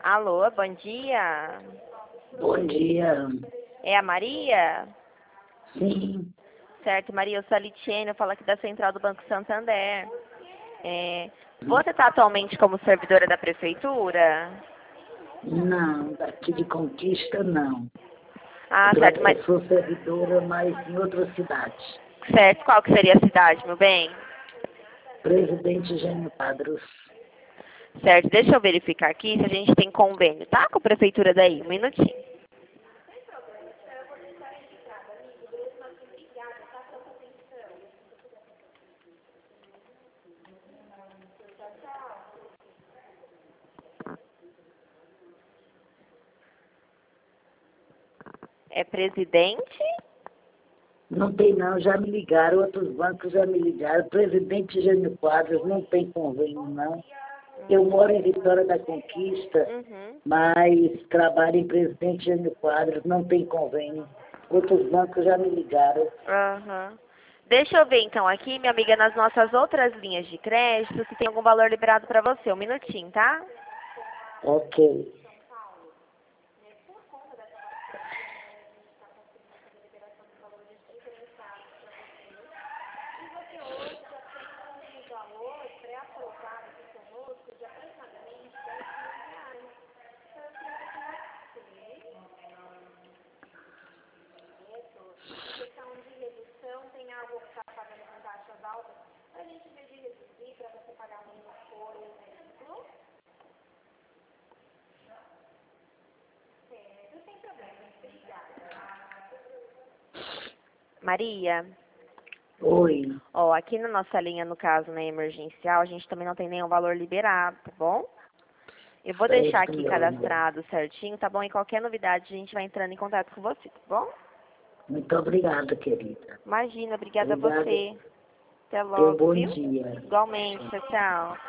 Alô, bom dia. Bom dia. É a Maria? Sim. Certo, Maria, eu sou a Litiene, eu falo aqui da Central do Banco Santander. Você está atualmente como servidora da Prefeitura? Não, daqui de Conquista não. Ah, certo, mas... Eu sou servidora, mas em outra cidade. Certo, qual que seria a cidade, meu bem? Presidente Gênio Quadros. Certo, deixa eu verificar aqui se a gente tem convênio, tá? Com a Prefeitura daí, um minutinho. É presidente? Não tem não, já me ligaram, outros bancos já me ligaram. Presidente Gênio Quadros não tem convênio não. Eu moro em Vitória da Conquista, mas trabalho em Presidente Gênio Quadros, não tem convênio. Outros bancos já me ligaram. Aham. Deixa eu ver então aqui, minha amiga, nas nossas outras linhas de crédito, se tem algum valor liberado para você. Um minutinho, tá? Ok. Maria, Oi. ó, aqui na nossa linha, no caso, na emergencial, a gente também não tem nenhum valor liberado, tá bom? Eu vou deixar Certo, aqui meu amor. cadastrado certinho, tá bom? E qualquer novidade a gente vai entrando em contato com você, tá bom? Muito obrigada, querida. Imagina, obrigada a Obrigada. você. Até Tenha um logo, bom viu? dia. Igualmente, tchau, tchau.